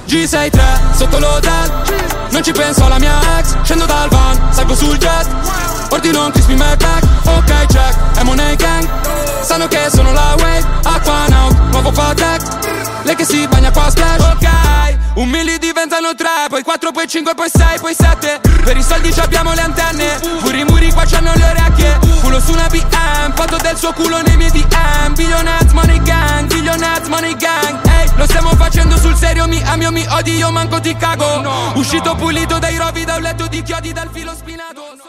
G63 sotto l'hotel, non ci penso alla mia ex. Scendo dal van, salgo sul jet, ordino un crispy Macpack. Ok check, è Money Gang. Sanno che sono la wave, acqua out, nuovo Patek. Lei che si bagna qua splash. Ok, 1 milli diventano 3, poi 4, poi 5, poi 6, poi 7. Per i soldi ci abbiamo le antenne, pure i muri qua c'hanno le orecchie. Culo su una BM, foto del suo culo nei miei DM. Billionaires money gang, billionaires money gang. Ehi, lo stiamo facendo sul serio, mi ami o mi odi, io manco ti cago. Uscito pulito dai rovi, da un letto di chiodi, dal filo spinato.